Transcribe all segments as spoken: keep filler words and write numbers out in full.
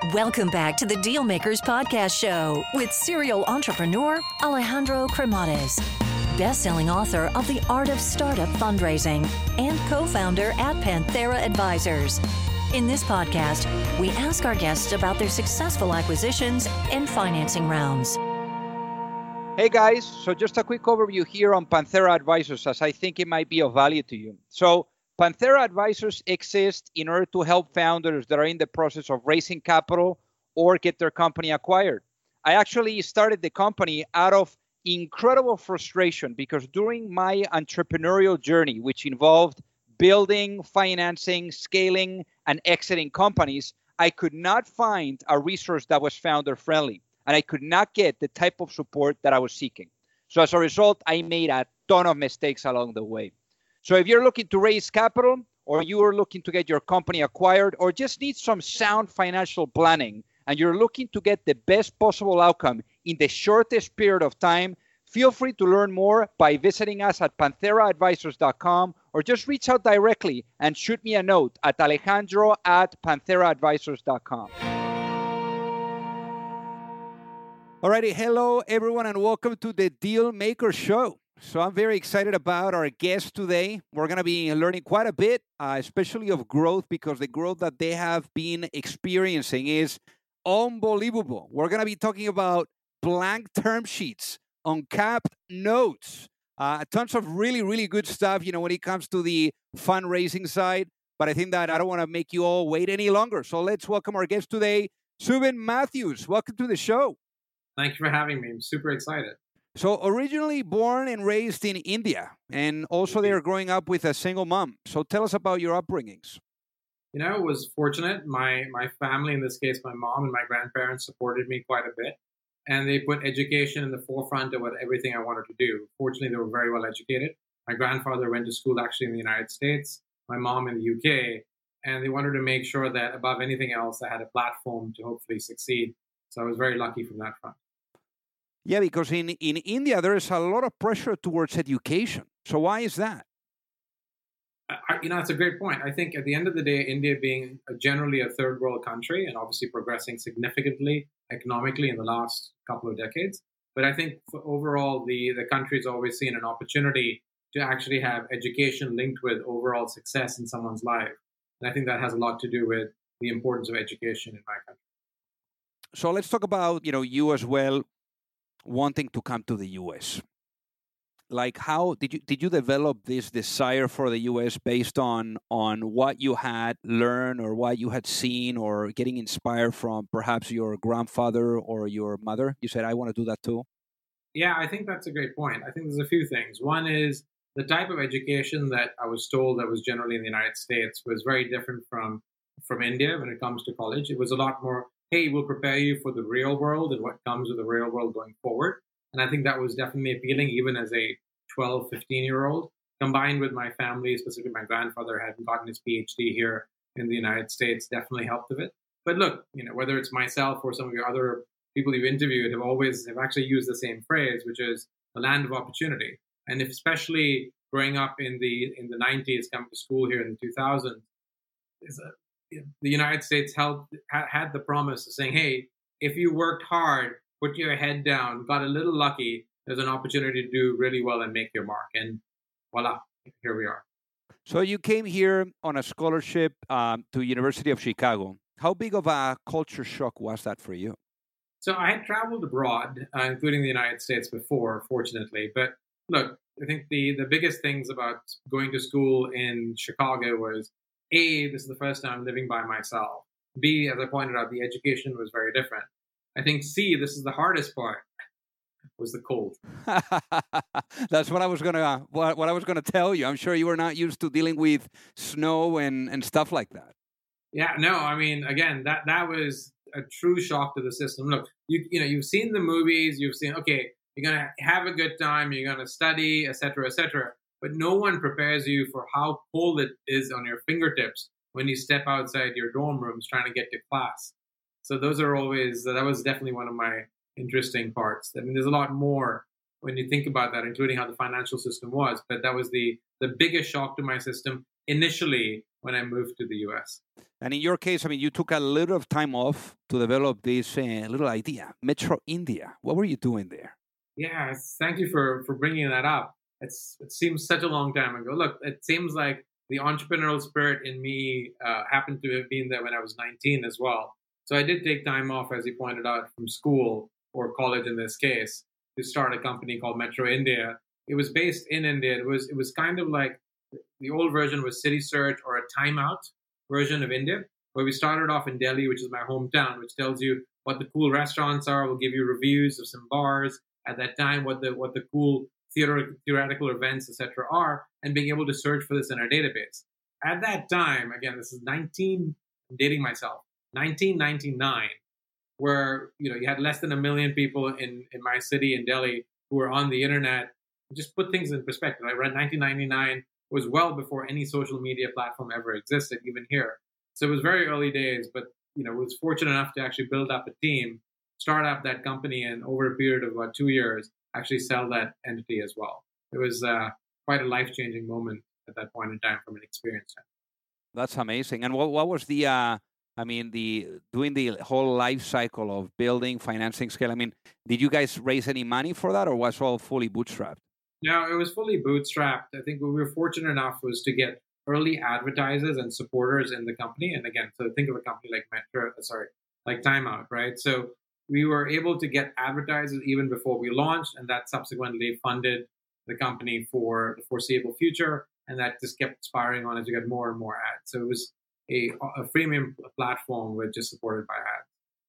Welcome back to the Dealmakers Podcast Show with serial entrepreneur Alejandro Cremades, best-selling author of The Art of Startup Fundraising and co-founder at Panthera Advisors. In this podcast, we ask our guests about their successful acquisitions and financing rounds. Hey guys, so just a quick overview here on Panthera Advisors, as I think it might be of value to you. So Panthera Advisors exists in order to help founders that are in the process of raising capital or get their company acquired. I actually started the company out of incredible frustration because during my entrepreneurial journey, which involved building, financing, scaling, and exiting companies, I could not find a resource that was founder friendly, and I could not get the type of support that I was seeking. So as a result, I made a ton of mistakes along the way. So if you're looking to raise capital, or you are looking to get your company acquired, or just need some sound financial planning, and you're looking to get the best possible outcome in the shortest period of time, feel free to learn more by visiting us at panthera advisors dot com, or just reach out directly and shoot me a note at alejandro at panthera advisors dot com. Alrighty, hello everyone, and welcome to the Dealmaker Show. So I'm very excited about our guest today. We're going to be learning quite a bit, uh, especially of growth, because the growth that they have been experiencing is unbelievable. We're going to be talking about blank term sheets, uncapped notes, uh, tons of really, really good stuff, you know, when it comes to the fundraising side. But I think that I don't want to make you all wait any longer. So let's welcome our guest today, Subin Matthews. Welcome to the show. Thank you for having me. I'm super excited. So originally born and raised in India, and also they're growing up with a single mom. So tell us about your upbringings. You know, I was fortunate. My my family, in this case, my mom and my grandparents supported me quite a bit. And they put education in the forefront of what, everything I wanted to do. Fortunately, they were very well educated. My grandfather went to school actually in the United States, my mom in the U K. And they wanted to make sure that above anything else, I had a platform to hopefully succeed. So I was very lucky from that front. Yeah, because in, in India, there is a lot of pressure towards education. So why is that? I, you know, that's a great point. I think at the end of the day, India being a, generally a third world country and obviously progressing significantly economically in the last couple of decades. But I think for overall, the, the country's always seen an opportunity to actually have education linked with overall success in someone's life. And I think that has a lot to do with the importance of education in my country. So let's talk about, you know, you as well wanting to come to the U S. Like, how did you did you develop this desire for the U S based on on what you had learned or what you had seen, or getting inspired from perhaps your grandfather or your mother? You said, I want to do that too. Yeah, I think that's a great point. I think there's a few things. One is the type of education that I was told that was generally in the United States was very different from from India when it comes to college. It was a lot more, hey, we'll prepare you for the real world and what comes with the real world going forward. And I think that was definitely appealing even as a twelve, fifteen-year-old, combined with my family, specifically my grandfather had gotten his P H D here in the United States, definitely helped with it. But look, you know, whether it's myself or some of your other people you've interviewed have always have actually used the same phrase, which is the land of opportunity. And if, especially growing up in the in the nineties, coming to school here in the two thousands, is a the United States held, had the promise of saying, hey, if you worked hard, put your head down, got a little lucky, there's an opportunity to do really well and make your mark. And voila, here we are. So you came here on a scholarship um, to University of Chicago. How big of a culture shock was that for you? So I had traveled abroad, uh, including the United States before, fortunately. But look, I think the, the biggest things about going to school in Chicago was, A, this is the first time living by myself. B, as I pointed out, the education was very different. I think C, this is the hardest part, was the cold. That's what I was gonna what, what I was gonna tell you. I'm sure you were not used to dealing with snow and, and stuff like that. Yeah, no, I mean, again, that that was a true shock to the system. Look, you you know, you've seen the movies, you've seen, okay, you're gonna have a good time, you're gonna study, et cetera, et cetera. But no one prepares you for how cold it is on your fingertips when you step outside your dorm rooms trying to get to class. So those are always, that was definitely one of my interesting parts. I mean, there's a lot more when you think about that, including how the financial system was. But that was the, the biggest shock to my system. initially when I moved to the U S. And in your case, I mean, you took a little of time off to develop this uh, little idea, Metro India. What were you doing there? Yeah, thank you for, for bringing that up. It's, it seems such a long time ago. Look, it seems like the entrepreneurial spirit in me uh, happened to have been there when I was nineteen as well. So I did take time off, as you pointed out, from school or college in this case, to start a company called Metro India. It was based in India. It was it was kind of like the old version was City Search or a Timeout version of India, where we started off in Delhi, which is my hometown, which tells you what the cool restaurants are. We'll give you reviews of some bars at that time, what the what the cool theater, theoretical events, et cetera are, and being able to search for this in our database. At that time, again, this is nineteen, I'm dating myself, nineteen ninety-nine, where you know you had less than a million people in, in my city in Delhi who were on the internet. Just put things in perspective. I read nineteen ninety-nine was well before any social media platform ever existed, even here. So it was very early days, but you know, was fortunate enough to actually build up a team, start up that company, and over a period of about two years, actually sell that entity as well. It was uh, quite a life-changing moment at that point in time from an experience standpoint. That's amazing. And what what was the uh, I mean, the doing the whole life cycle of building, financing, scale? I mean, did you guys raise any money for that, or was all fully bootstrapped? No, it was fully bootstrapped. I think what we were fortunate enough was to get early advertisers and supporters in the company. And again, so think of a company like Metro, sorry, like Timeout, right? So we were able to get advertisers even before we launched, and that subsequently funded the company for the foreseeable future. And that just kept spiraling on as we got more and more ads. So it was a, a freemium platform which is supported by ads.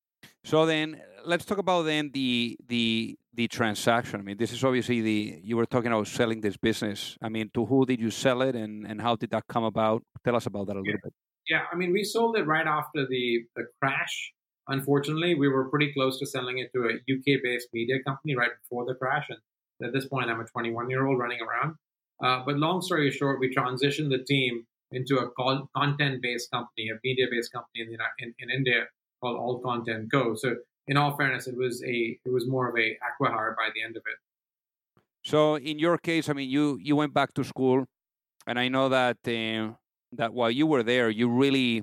So then let's talk about then the the the transaction. I mean, this is obviously the you were talking about selling this business. I mean, to who did you sell it, and, and how did that come about? Tell us about that a yeah. little bit. Yeah, I mean, we sold it right after the, the crash. Unfortunately, we were pretty close to selling it to a U K-based media company right before the crash. And at this point, I'm a twenty-one-year-old running around. Uh, but long story short, we transitioned the team into a content-based company, a media-based company in, the, in, in India called All Content Co. So in all fairness, it was a it was more of a acqui-hire by the end of it. So in your case, I mean, you you went back to school, and I know that uh, that while you were there, you really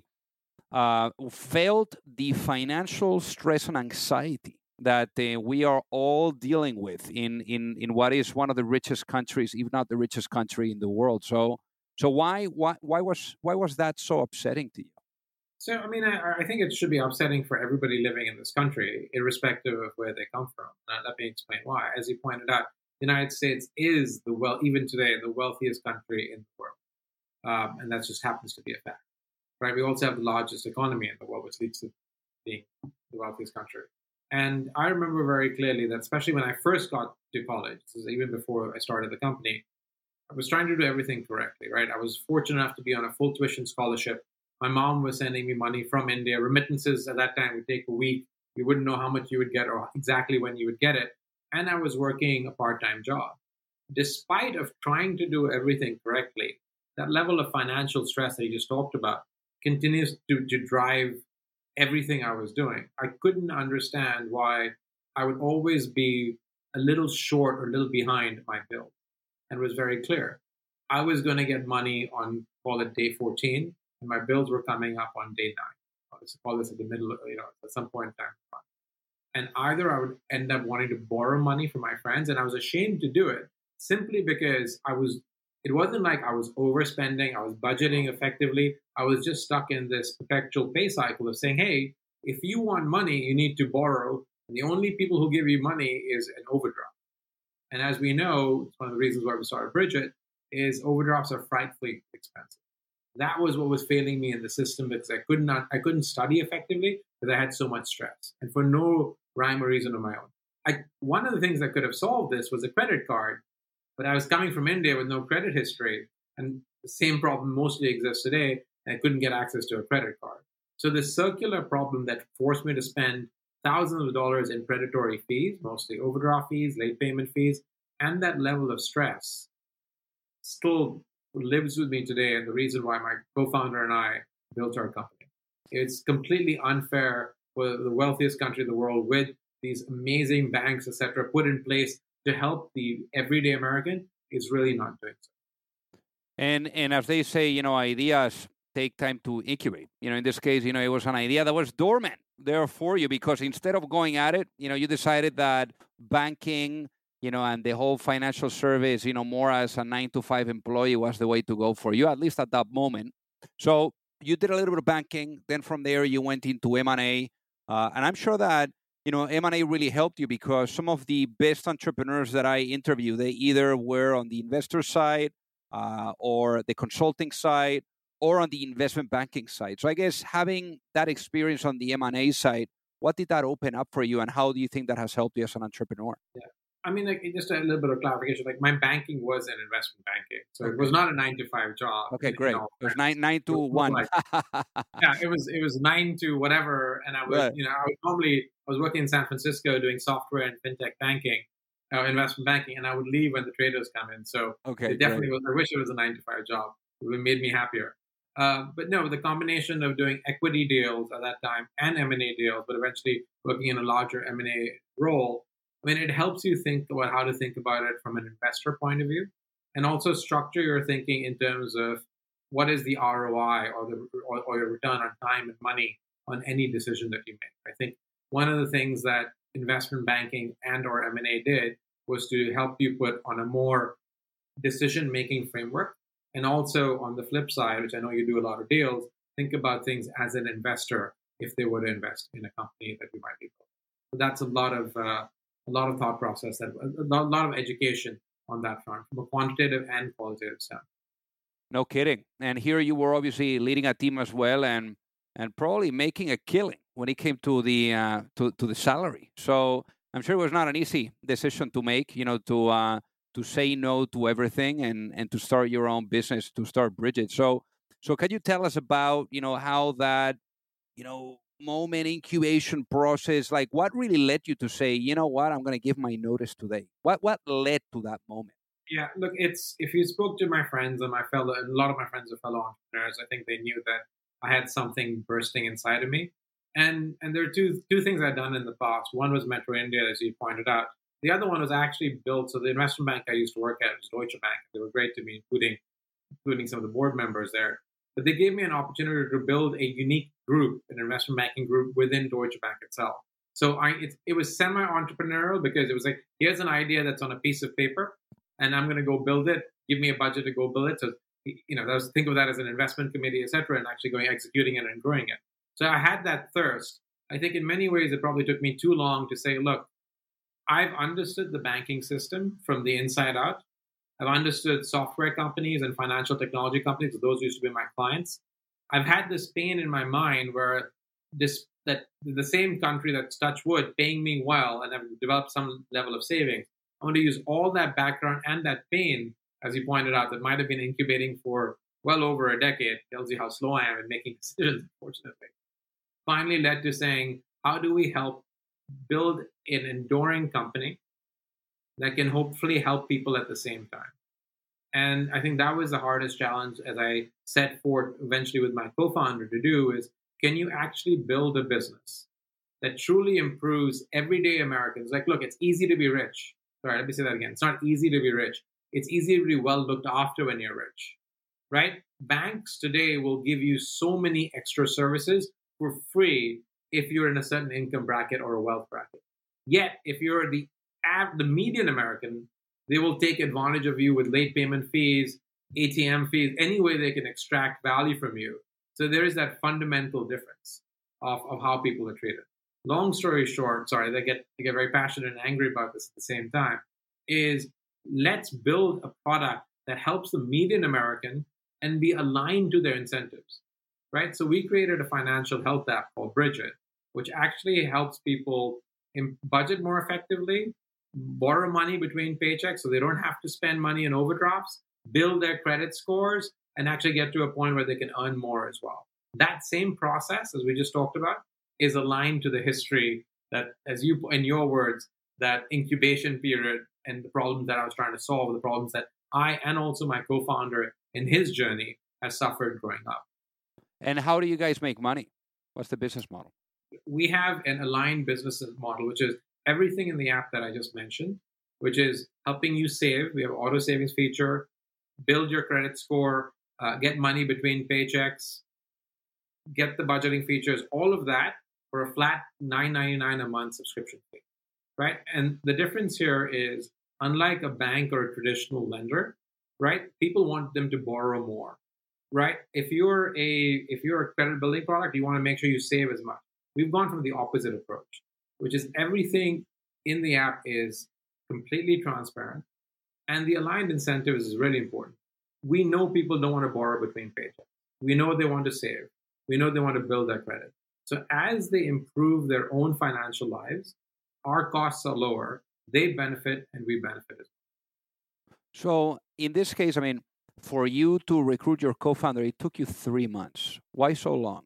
uh, felt the financial stress and anxiety that uh, we are all dealing with in, in, in what is one of the richest countries, if not the richest country in the world. So so why why why was why was that so upsetting to you? So I mean, I, I think it should be upsetting for everybody living in this country, irrespective of where they come from. Uh, let me explain why. As you pointed out, the United States is the well, even today, the wealthiest country in the world, um, and that just happens to be a fact, right? We also have the largest economy in the world, which leads to being the wealthiest country. And I remember very clearly that, especially when I first got to college, this is even before I started the company, I was trying to do everything correctly, right? I was fortunate enough to be on a full tuition scholarship. My mom was sending me money from India. Remittances at that time would take a week. You wouldn't know how much you would get or exactly when you would get it. And I was working a part-time job. Despite of trying to do everything correctly, that level of financial stress that you just talked about continues to, to drive everything I was doing. I couldn't understand why I would always be a little short or a little behind my bill. And it was very clear. I was going to get money on, call it day fourteen, and my bills were coming up on day nine. Let's call this at the middle, of, you know, at some point in time. And either I would end up wanting to borrow money from my friends, and I was ashamed to do it simply because I was, it wasn't like I was overspending, I was budgeting effectively. I was just stuck in this perpetual pay cycle of saying, hey, if you want money, you need to borrow. And the only people who give you money is an overdraft. And as we know, it's one of the reasons why we started Bridget, is overdrafts are frightfully expensive. That was what was failing me in the system because I could not, I couldn't study effectively because I had so much stress, and for no rhyme or reason of my own. I, one of the things that could have solved this was a credit card, but I was coming from India with no credit history, and the same problem mostly exists today, and I couldn't get access to a credit card. So the circular problem that forced me to spend thousands of dollars in predatory fees, mostly overdraft fees, late payment fees, and that level of stress still lives with me today, and the reason why my co-founder and I built our company. It's completely unfair for the wealthiest country in the world, with these amazing banks, et cetera, put in place to help the everyday American, is really not doing so. And and as they say, you know, ideas take time to incubate. You know, in this case, you know, it was an idea that was dormant there for you because instead of going at it, you know, you decided that banking, you know, and the whole financial service, you know, more as a nine to five employee was the way to go for you, at least at that moment. So you did a little bit of banking. Then from there, you went into M and A. Uh, and I'm sure that, you know, M and A really helped you because some of the best entrepreneurs that I interview, they either were on the investor side uh, or the consulting side or on the investment banking side. So I guess having that experience on the M and A side, what did that open up for you and how do you think that has helped you as an entrepreneur? Yeah. I mean, like just a little bit of clarification. Like my banking was in investment banking, so Okay. it was not a nine to five job. Okay, great. It was nine nine to one. Like, yeah, it was it was nine to whatever, and I was right. you know I was normally I was working in San Francisco doing software and fintech banking, uh, investment banking, and I would leave when the traders come in. So okay, it definitely was. I wish it was a nine to five job. It would made me happier. Uh, but no, the combination of doing equity deals at that time and M and A deals, but eventually working in a larger M and A role. I mean, it helps you think about how to think about it from an investor point of view, and also structure your thinking in terms of what is the R O I or the or, or your return on time and money on any decision that you make. I think one of the things that investment banking and or M and A did was to help you put on a more decision-making framework, and also on the flip side, which I know you do a lot of deals, think about things as an investor if they were to invest in a company that you might be building. So that's a lot of uh, a lot of thought process and a lot of education on that front from a quantitative and qualitative standpoint. No kidding. And here you were obviously leading a team as well, and and probably making a killing when it came to the uh, to to the salary. So I'm sure it was not an easy decision to make. You know, to uh, to say no to everything and and to start your own business, to start Brigit. So so can you tell us about you know how that you know. moment, incubation process, like what really led you to say, you know what, I'm going to give my notice today? What what led to that moment? Yeah, look, it's if you spoke to my friends and my fellow, and a lot of my friends are fellow entrepreneurs, I think they knew that I had something bursting inside of me. And and there are two two things I'd done in the past. One was Metro India, as you pointed out. The other one was actually built. So the investment bank I used to work at was Deutsche Bank. They were great to me, including including some of the board members there. But they gave me an opportunity to build a unique group, an investment banking group within Deutsche Bank itself. So I, it, it was semi-entrepreneurial because it was like, here's an idea that's on a piece of paper, and I'm going to go build it. Give me a budget to go build it. So, you know, that was, think of that as an investment committee, et cetera, and actually going executing it and growing it. So I had that thirst. I think in many ways it probably took me too long to say, look, I've understood the banking system from the inside out. I've understood software companies and financial technology companies. Those used to be my clients. I've had this pain in my mind where this that the same country that's touch wood paying me well and have developed some level of savings. I want to use all that background and that pain, as you pointed out, that might have been incubating for well over a decade. Tells you how slow I am in making decisions, unfortunately. Finally led to saying, how do we help build an enduring company that can hopefully help people at the same time? And I think that was the hardest challenge as I set forth eventually with my co-founder to do is, can you actually build a business that truly improves everyday Americans? Like, look, it's easy to be rich. Sorry, let me say that again. It's not easy to be rich. It's easy to be well looked after when you're rich, right? Banks today will give you so many extra services for free if you're in a certain income bracket or a wealth bracket. Yet, if you're the the median American, they will take advantage of you with late payment fees, A T M fees, any way they can extract value from you. So there is that fundamental difference of, of how people are treated. Long story short, sorry, they get they get very passionate and angry about this at the same time, is let's build a product that helps the median American and be aligned to their incentives, right? So we created a financial health app called Brigit, which actually helps people budget more effectively, borrow money between paychecks so they don't have to spend money in overdrafts, build their credit scores, and actually get to a point where they can earn more as well. That same process, as we just talked about, is aligned to the history that, as you, in your words, that incubation period and the problems that I was trying to solve, the problems that I and also my co-founder in his journey has suffered growing up. And how do you guys make money? What's the business model? We have an aligned business model, which is everything in the app that I just mentioned, which is helping you save. We have auto savings feature, build your credit score, uh, get money between paychecks, get the budgeting features, all of that for a flat nine ninety-nine a month subscription fee, right? And the difference here is, unlike a bank or a traditional lender, right? People want them to borrow more, right? If you're a if you're a credit building product, you want to make sure you save as much. We've gone from the opposite approach, which is everything in the app is completely transparent, and the aligned incentives is really important. We know people don't want to borrow between paychecks. We know they want to save. We know they want to build their credit. So as they improve their own financial lives, our costs are lower, they benefit, and we benefit as well. So in this case, I mean, for you to recruit your co-founder, it took you three months. Why so long?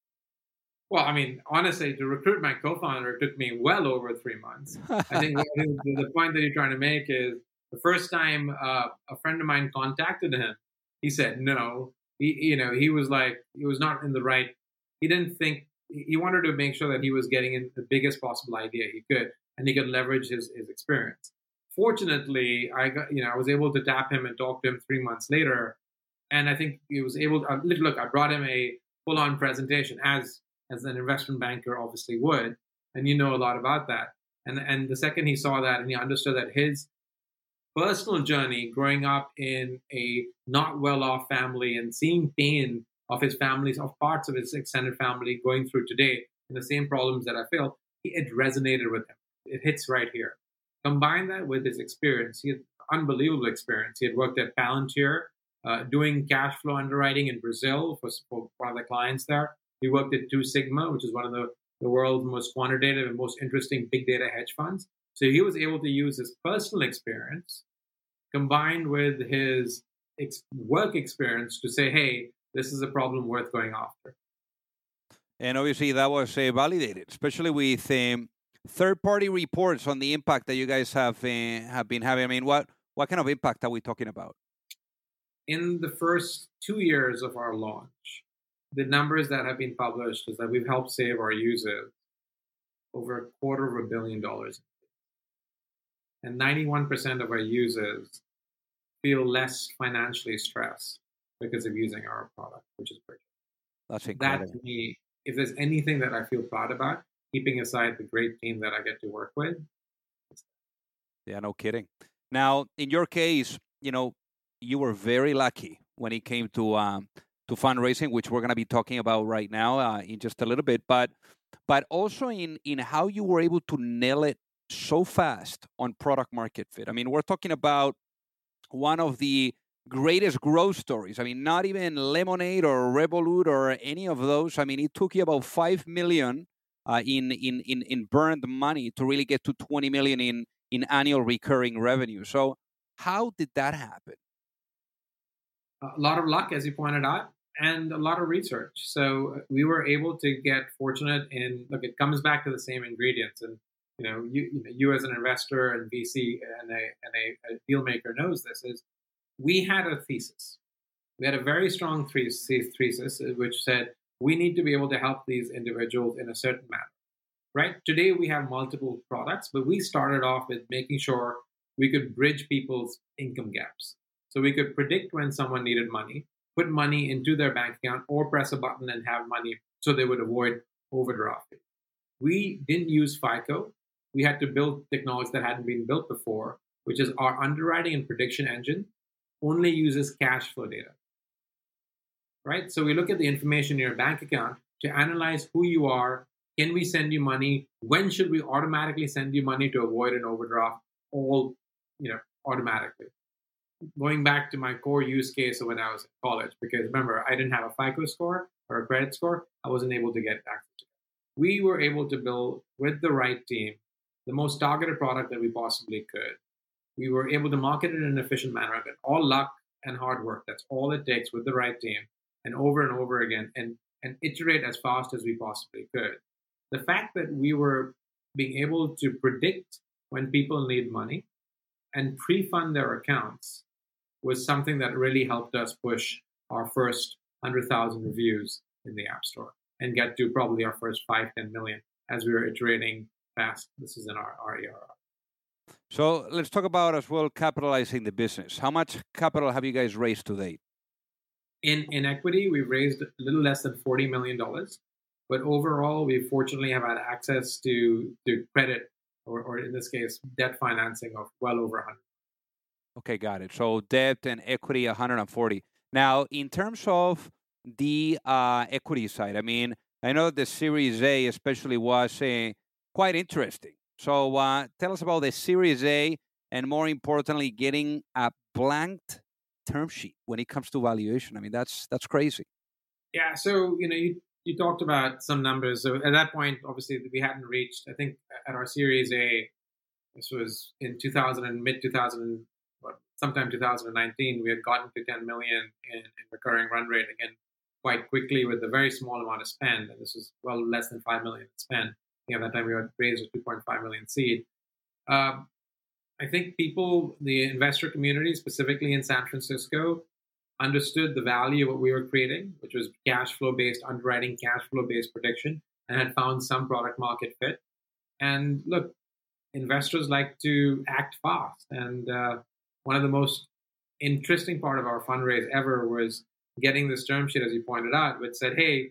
Well, I mean, honestly, to recruit my co-founder took me well over three months. I think the point that you're trying to make is the first time uh, a friend of mine contacted him, he said no. He, you know, he was like, he was not in the right. He didn't think. He wanted to make sure that he was getting in the biggest possible idea he could, and he could leverage his his experience. Fortunately, I got, you know, I was able to tap him and talk to him three months later, and I think he was able to, uh, look, I brought him a full-on presentation as as an investment banker obviously would, and you know a lot about that. And and the second he saw that and he understood that his personal journey growing up in a not well-off family and seeing pain of his families, of parts of his extended family going through today and the same problems that I feel, it resonated with him. It hits right here. Combine that with his experience. He had unbelievable experience. He had worked at Palantir, uh, doing cash flow underwriting in Brazil for, for one of the clients there. He worked at Two Sigma, which is one of the, the world's most quantitative and most interesting big data hedge funds. So he was able to use his personal experience combined with his ex- work experience to say, hey, this is a problem worth going after. And obviously that was uh, validated, especially with um, third-party reports on the impact that you guys have uh, have been having. I mean, what, what kind of impact are we talking about? In the first two years of our launch, the numbers that have been published is that we've helped save our users over a quarter of a billion dollars. And ninety-one percent of our users feel less financially stressed because of using our product, which is pretty. That's incredible. That, to me, if there's anything that I feel proud about, keeping aside the great team that I get to work with. Yeah, no kidding. Now, in your case, you know, you were very lucky when it came to um, to fundraising, which we're going to be talking about right now uh, in just a little bit, but but also in in how you were able to nail it so fast on product market fit. I mean, we're talking about one of the greatest growth stories. I mean, not even Lemonade or Revolut or any of those. I mean, it took you about five million uh, in, in in in burned money to really get to twenty million in in annual recurring revenue. So, how did that happen? A lot of luck, as you pointed out, and a lot of research. So we were able to get fortunate in, look, it comes back to the same ingredients. And, you know, you, you, know, you as an investor and V C and a, and a, a deal maker knows this, is we had a thesis. We had a very strong thesis, which said we need to be able to help these individuals in a certain manner, right? Today we have multiple products, but we started off with making sure we could bridge people's income gaps. So we could predict when someone needed money, put money into their bank account, or press a button and have money so they would avoid overdraft. We didn't use FICO. We had to build technology that hadn't been built before, which is our underwriting and prediction engine only uses cash flow data, right? So we look at the information in your bank account to analyze who you are. Can we send you money? When should we automatically send you money to avoid an overdraft? All, you know, automatically. Going back to my core use case of when I was in college, because remember, I didn't have a FICO score or a credit score. I wasn't able to get access to it. We were able to build, with the right team, the most targeted product that we possibly could. We were able to market it in an efficient manner. But all luck and hard work. That's all it takes with the right team, and over and over again, and, and iterate as fast as we possibly could. The fact that we were being able to predict when people need money and pre-fund their accounts was something that really helped us push our first one hundred thousand reviews in the App Store and get to probably our first five, ten million as we were iterating fast. This is in our, our A R R. So let's talk about as well capitalizing the business. How much capital have you guys raised to date? In in equity, we've raised a little less than forty million dollars, but overall, we fortunately have had access to to credit, or, or in this case, debt financing of well over one hundred. Okay, got it. So debt and equity, one hundred forty. Now, in terms of the uh, equity side, I mean, I know that the Series A especially was uh, quite interesting. So uh, tell us about the Series A, and more importantly, getting a blanked term sheet when it comes to valuation. I mean, that's that's crazy. Yeah. So you know, you you talked about some numbers. So at that point, obviously, we hadn't reached. I think at our Series A, this was in two thousand and mid two thousand, sometime two thousand nineteen. We had gotten to ten million in, in recurring run rate again quite quickly with a very small amount of spend. And this was well less than five million spend. At that time, we had raised a two point five million seed. Uh, I think people, the investor community, specifically in San Francisco, understood the value of what we were creating, which was cash flow based underwriting, cash flow based prediction, and had found some product market fit. And look, investors like to act fast. And uh, one of the most interesting part of our fundraise ever was getting this term sheet, as you pointed out, which said, hey,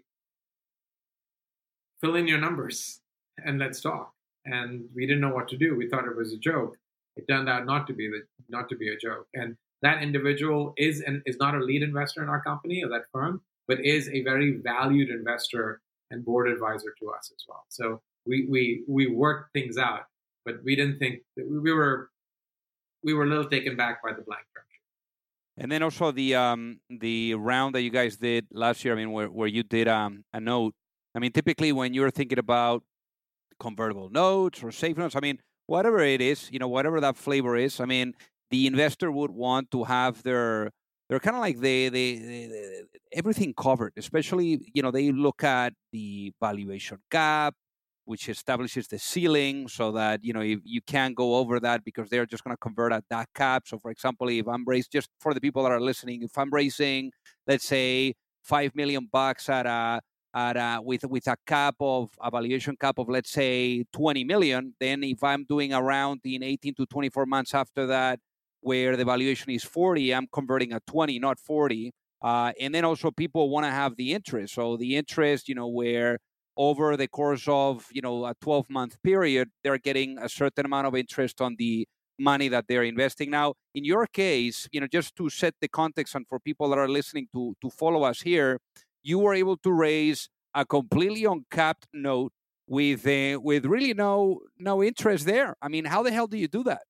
fill in your numbers and let's talk. And we didn't know what to do. We thought it was a joke. It turned out not to be the, not to be a joke. And that individual is and is not a lead investor in our company or that firm, but is a very valued investor and board advisor to us as well. So we we we worked things out, but we didn't think that we were we were a little taken back by the blank term sheet. And then also the um the round that you guys did last year. I mean, where where you did um a note. I mean, typically when you're thinking about convertible notes or safe notes, I mean, whatever it is, you know, whatever that flavor is, I mean, the investor would want to have their, they're kind of like they, they, they, they, everything covered, especially, you know, they look at the valuation cap, which establishes the ceiling so that, you know, if you can't go over that because they're just going to convert at that cap. So for example, if I'm raising, just for the people that are listening, if I'm raising, let's say five million bucks at a, At a, with with a cap of a valuation cap of, let's say, twenty million, then if I'm doing a round in eighteen to twenty-four months after that, where the valuation is forty, I'm converting at twenty, not forty. Uh, and then also people want to have the interest. So the interest, you know, where over the course of, you know, a twelve-month period, they're getting a certain amount of interest on the money that they're investing. Now, in your case, you know, just to set the context and for people that are listening to to follow us here, you were able to raise a completely uncapped note with uh, with really no no interest there. I mean, how the hell do you do that?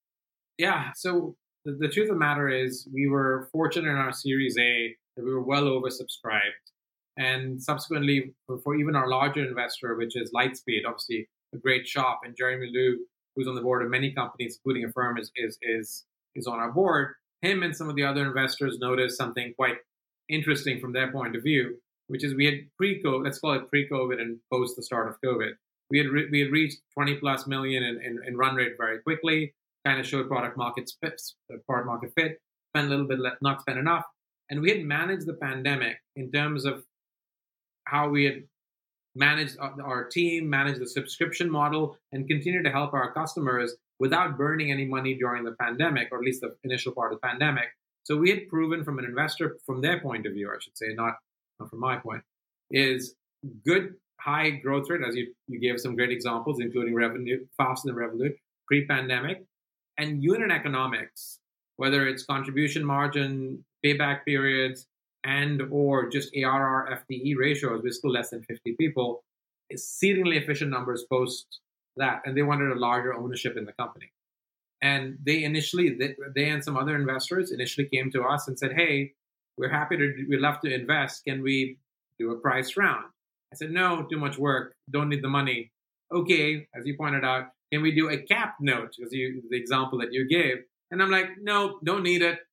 Yeah, so the, the truth of the matter is we were fortunate in our Series A that we were well oversubscribed. And subsequently, for, for even our larger investor, which is Lightspeed, obviously a great shop, and Jeremy Liu, who's on the board of many companies, including a firm, is is is, is on our board. Him and some of the other investors noticed something quite interesting from their point of view, which is we had pre-COVID, let's call it pre-COVID and post the start of COVID. We had re- we had reached twenty plus million in, in, in run rate very quickly, kind of showed product market fit, product market fit, spent a little bit, not spend enough. And we had managed the pandemic in terms of how we had managed our, our team, managed the subscription model, and continue to help our customers without burning any money during the pandemic, or at least the initial part of the pandemic. So we had proven from an investor, from their point of view, I should say, not, not from my point, is good high growth rate, as you, you gave some great examples, including Revolut, faster than Revolut, pre-pandemic, and unit economics, whether it's contribution margin, payback periods, and or just A R R F T E ratios, we're still less than fifty people, exceedingly efficient numbers post that. And they wanted a larger ownership in the company. And they initially, they, they and some other investors initially came to us and said, hey, we're happy to, we'd love to invest. Can we do a price round? I said, no, too much work. Don't need the money. Okay, as you pointed out, can we do a cap note? Because you, the example that you gave. And I'm like, no, don't need it.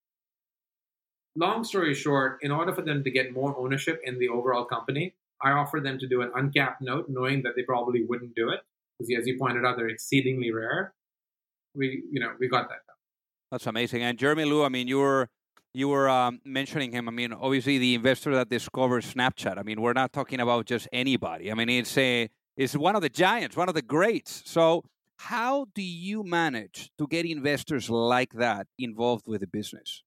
Long story short, in order for them to get more ownership in the overall company, I offered them to do an uncapped note, knowing that they probably wouldn't do it. Because as you pointed out, they're exceedingly rare. We, you know, we got that done. That's amazing. And Jeremy Liu, I mean, you were you were um, mentioning him. I mean, obviously the investor that discovered Snapchat. I mean, we're not talking about just anybody. I mean, it's a it's one of the giants, one of the greats. So How do you manage to get investors like that involved with the business?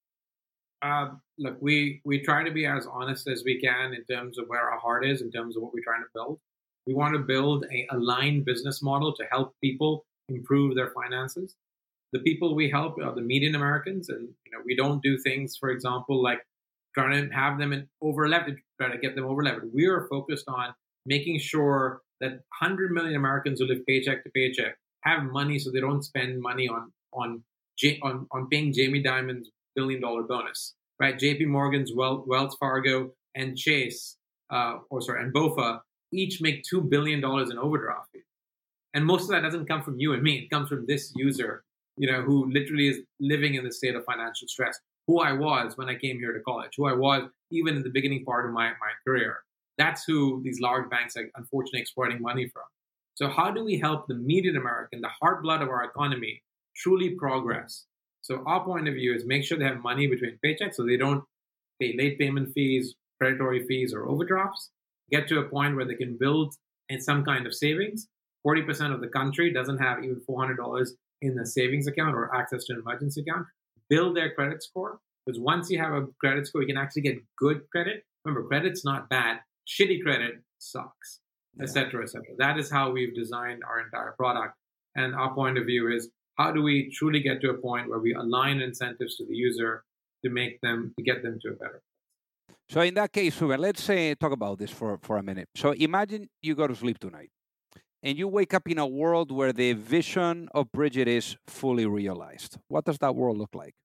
Uh, look, we we try to be as honest as we can in terms of where our heart is, in terms of what we're trying to build. We want to build a aligned business model to help people improve their finances. The people we help are the median Americans, and you know we don't do things, for example, like trying to have them in over leverage, try to get them over leverage. We are focused on making sure that one hundred million Americans who live paycheck to paycheck have money, so they don't spend money on on on, on paying Jamie Dimon's billion dollar bonus, right? J P Morgan's, Wells Fargo, and Chase, uh, or sorry, and BofA each make two billion dollars in overdraft fees. And most of that doesn't come from you and me. It comes from this user, you know, who literally is living in the state of financial stress, who I was when I came here to college, who I was even in the beginning part of my, my career. That's who these large banks are unfortunately exploiting money from. So how do we help the median American, the heart blood of our economy, truly progress? So our point of view is make sure they have money between paychecks so they don't pay late payment fees, predatory fees, or overdrafts. Get to a point where they can build in some kind of savings. forty percent of the country doesn't have even four hundred dollars in the savings account or access to an emergency account. Build their credit score, because once you have a credit score, you can actually get good credit. Remember, credit's not bad. Shitty credit sucks, et cetera, et cetera. That is how we've designed our entire product. And our point of view is, how do we truly get to a point where we align incentives to the user to make them, to get them to a better place? So in that case, Subin, let's uh, talk about this for, for a minute. So imagine you go to sleep tonight and you wake up in a world where the vision of Brigit is fully realized. What does that world look like?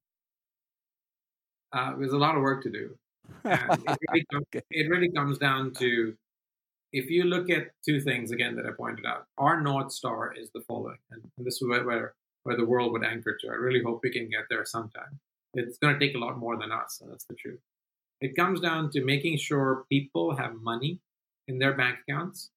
Uh, there's a lot of work to do. And it, really comes, okay. it really comes down to, if you look at two things, again, that I pointed out, our North Star is the following. And this is where, where, where the world would anchor to. I really hope we can get there sometime. It's going to take a lot more than us, and that's the truth. It comes down to making sure people have money in their bank accounts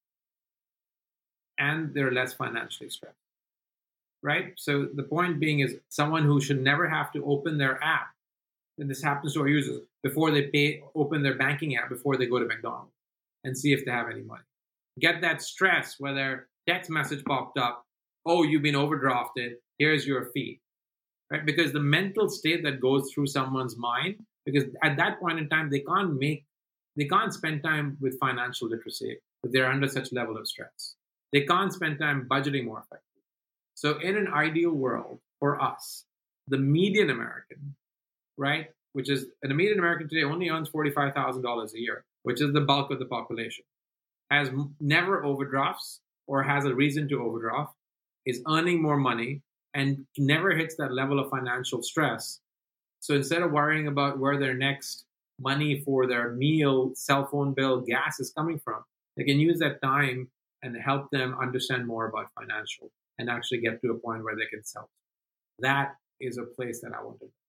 and they're less financially stressed, right? So the point being is someone who should never have to open their app, and this happens to our users, before they pay, open their banking app before they go to McDonald's and see if they have any money. Get that stress where their text message popped up, oh, you've been overdrafted, here's your fee, right? Because the mental state that goes through someone's mind, because at that point in time, they can't make, they can't spend time with financial literacy if they're under such level of stress. They can't spend time budgeting more effectively. So in an ideal world for us, the median American, right, which is, and the median American today only earns forty-five thousand dollars a year, which is the bulk of the population, has never overdrafts or has a reason to overdraft, is earning more money, and never hits that level of financial stress. So instead of worrying about where their next money for their meal, cell phone bill, gas is coming from, they can use that time and help them understand more about financial and actually get to a point where they can sell. That is a place that I want to be.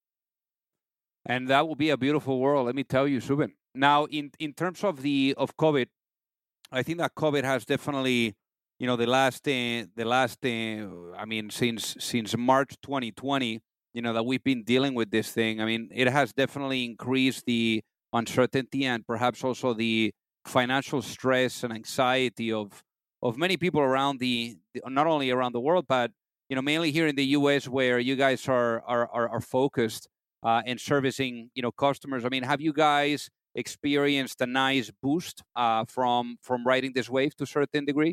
And that will be a beautiful world, let me tell you, Subin. Now, in, in terms of the of COVID, I think that COVID has definitely, you know, the last uh, the last uh, I mean, since since March twenty twenty, you know, that we've been dealing with this thing. I mean, it has definitely increased the uncertainty and perhaps also the financial stress and anxiety of of many people around the, not only around the world, but, you know, mainly here in the U S where you guys are are are, are focused uh, and servicing, you know, customers. I mean, have you guys experienced a nice boost uh, from from riding this wave to a certain degree?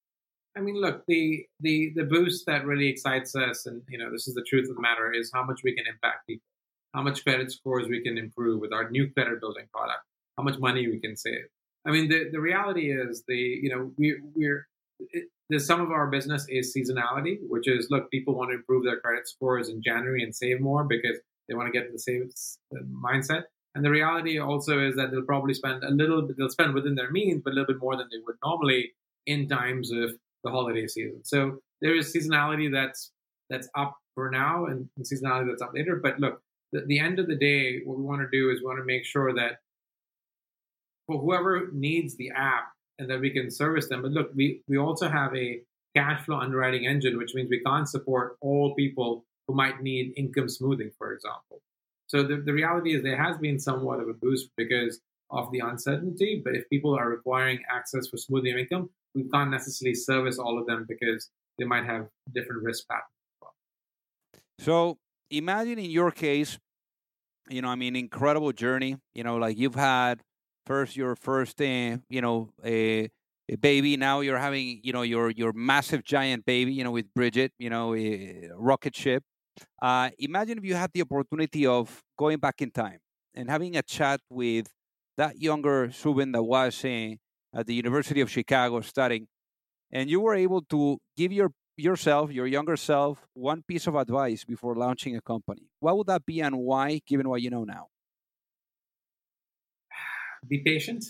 I mean, look, the the the boost that really excites us, and you know, this is the truth of the matter, is how much we can impact people, how much credit scores we can improve with our new credit building product, how much money we can save. I mean, the, the reality is the you know we we're it, there's some of our business is seasonality, which is look, people want to improve their credit scores in January and save more because they want to get the same mindset. And the reality also is that they'll probably spend a little bit, they'll spend within their means, but a little bit more than they would normally in times of the holiday season. So there is seasonality that's that's up for now and seasonality that's up later. But look, at the end of the day, what we want to do is we want to make sure that for whoever needs the app and that we can service them. But look, we, we also have a cash flow underwriting engine, which means we can't support all people who might need income smoothing, for example. So the, the reality is there has been somewhat of a boost because of the uncertainty. But if people are requiring access for smoothing income, we can't necessarily service all of them because they might have different risk patterns as well. So imagine in your case, you know, I mean, incredible journey. You know, like you've had first your first, uh, you know, a, a baby. Now you're having, you know, your your massive giant baby. You know, with Bridget. You know, a rocket ship. Uh, imagine if you had the opportunity of going back in time and having a chat with that younger Zubin that was uh, at the University of Chicago studying, and you were able to give your yourself, your younger self, one piece of advice before launching a company. What would that be and why, given what you know now? Be patient.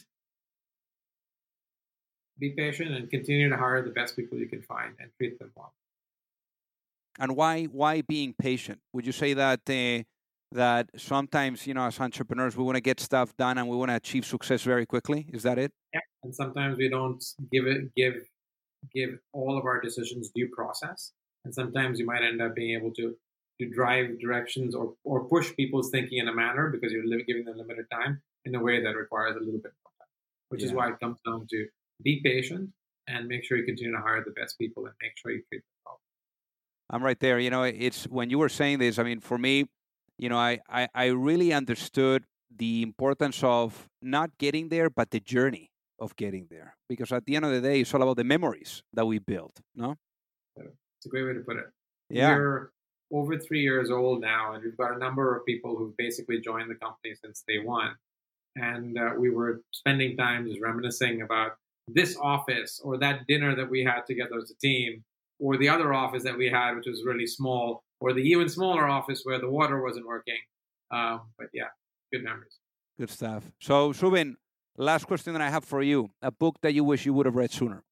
Be patient and continue to hire the best people you can find and treat them well. And why why being patient? Would you say that uh, that sometimes, you know, as entrepreneurs, we want to get stuff done and we want to achieve success very quickly? Is that it? Yeah. And sometimes we don't give it give give all of our decisions due process. And sometimes you might end up being able to to drive directions or, or push people's thinking in a manner because you're li- giving them limited time in a way that requires a little bit more time, which yeah. is why it comes down to be patient and make sure you continue to hire the best people and make sure you treat them well. I'm right there. You know, it's when you were saying this, I mean, for me, you know, I, I, I really understood the importance of not getting there, but the journey of getting there. Because at the end of the day, it's all about the memories that we built, no? It's a great way to put it. Yeah. We're over three years old now, and we've got a number of people who've basically joined the company since day one. And uh, we were spending time just reminiscing about this office or that dinner that we had together as a team, or the other office that we had, which was really small, or the even smaller office where the water wasn't working. Um, but yeah, good memories. Good stuff. So, Zubin, last question that I have for you. A book that you wish you would have read sooner.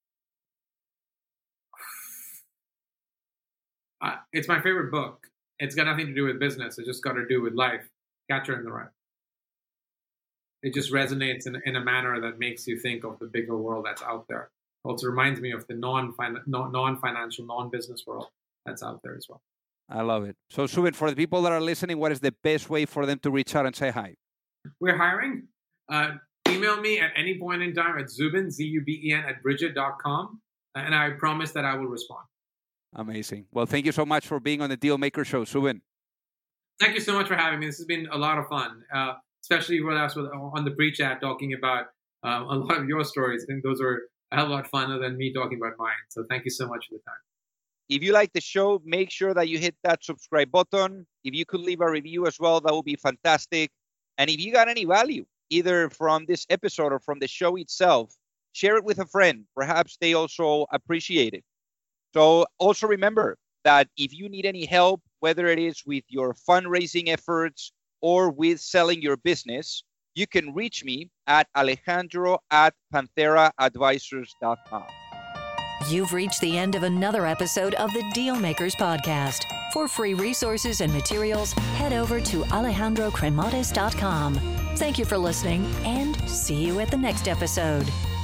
Uh, it's my favorite book. It's got nothing to do with business. It's just got to do with life. Catcher in the Rye. It just resonates in, in a manner that makes you think of the bigger world that's out there. Also reminds me of the non non-financial, non-business world that's out there as well. I love it. So, Zubin, for the people that are listening, what is the best way for them to reach out and say hi? We're hiring. Uh, email me at any point in time at Zubin, Z U B E N, at bridget dot com, and I promise that I will respond. Amazing. Well, thank you so much for being on the Deal Maker Show, Zubin. Thank you so much for having me. This has been a lot of fun, uh, especially with us with, on the pre-chat talking about um, a lot of your stories. I think those are a hell of a lot funner than me talking about mine. So thank you so much for the time. If you like the show, make sure that you hit that subscribe button. If you could leave a review as well, that would be fantastic. And if you got any value, either from this episode or from the show itself, share it with a friend. Perhaps they also appreciate it. So also remember that if you need any help, whether it is with your fundraising efforts or with selling your business, you can reach me at Alejandro at Panthera Advisors dot com. You've reached the end of another episode of the Dealmakers Podcast. For free resources and materials, head over to Alejandro Cremades dot com. Thank you for listening, and see you at the next episode.